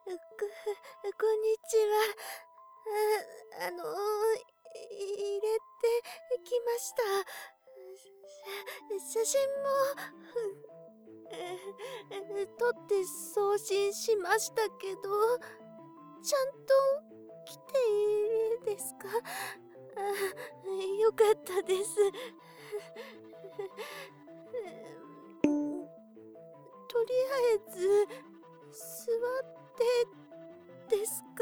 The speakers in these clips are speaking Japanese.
こんにちは。入れてきました。写真も撮って送信しましたけど、ちゃんと来てですか？よかったです。とりあえず座ってですか？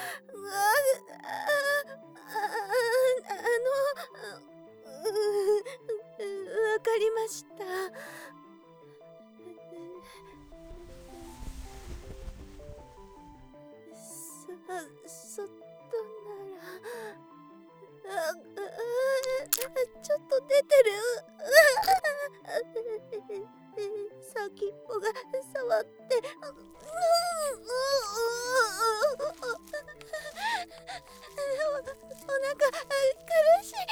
わかりました。そっとなら、ちょっと出てる。先っぽが触って、お腹苦しい。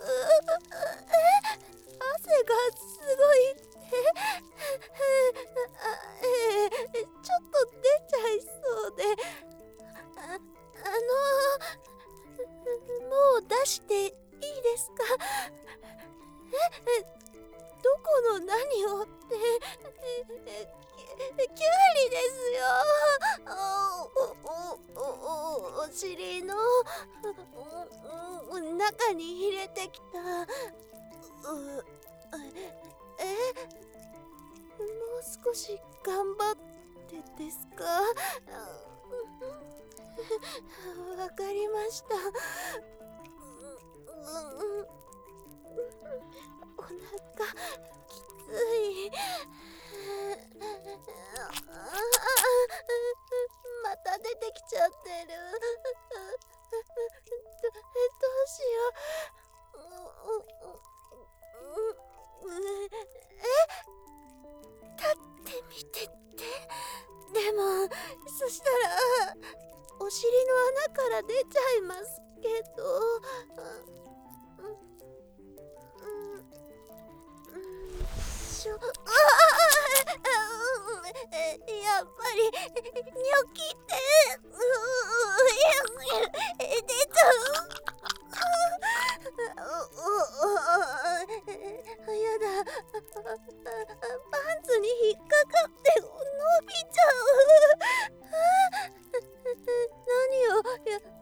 汗がすごいって。ちょっと出ちゃいそうで。もう出していいですか？どこの何をって、キュウリですよ。お尻の中に入れてきた。もう少し頑張ってですか？わかりました。お腹きつい。また出てきちゃってる。どうしよう。立ってみてって。でもそしたらお尻の穴から出ちゃいますけど。やっぱりニョキって出ちゃう。やだ。パンツに引っかかって伸びちゃう。何を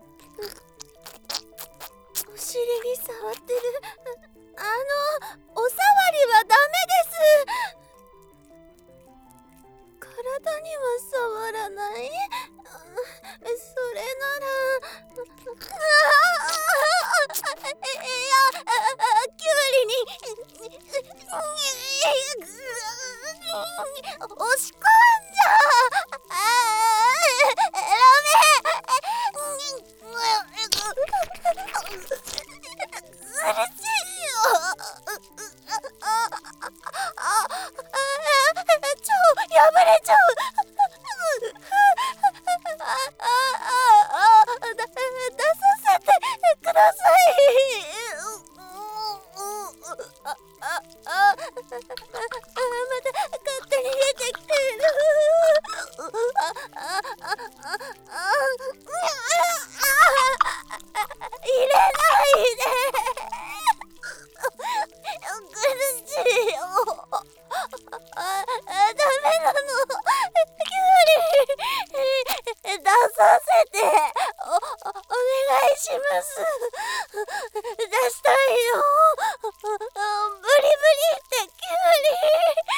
お尻に触ってる。お触りはダメです。体には触らない。それならキュウリに押し込んじゃダメ。うるせえよ。破れちゃう。出させてください。また勝手に出てきてる。入れないで。苦しいよ。ダメなの。キュウリ出させて。お願いします。出したいよ。ブリブリってキュウリ。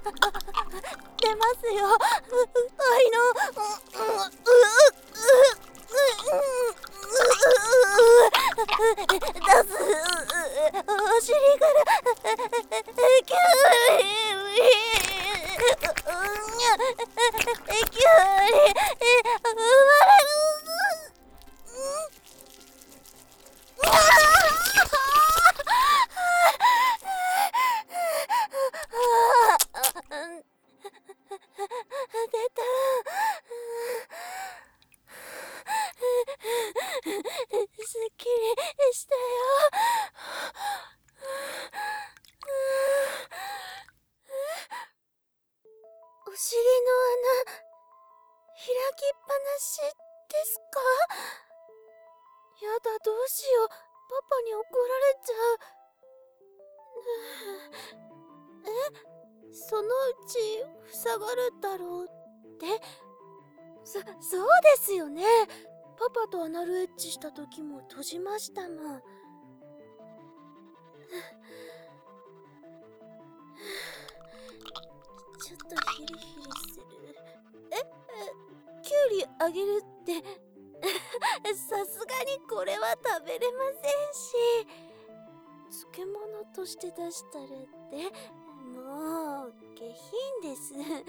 出ますよ。愛の出す。お尻からキュウリキュウリ生まれる。出た。すっきりしたよ。お尻の穴開きっぱなしですか？やだ、どうしよう。パパに怒られちゃう。そのうち塞がるだろうって。そうですよね。パパとアナルエッチした時も閉じましたもん。ちょっとヒリヒリする。キュウリあげるってさすがにこれは食べれませんし、漬物として出したらって、もう下品です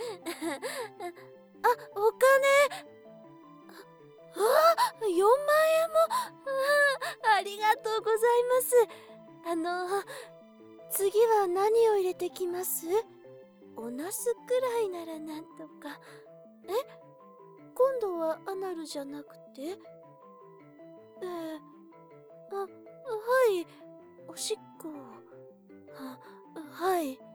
あ、お金。4万円も。ありがとうございます。次は何を入れてきます？おナスくらいならなんとか。今度はアナルじゃなくて？はい、おしっこ。はい。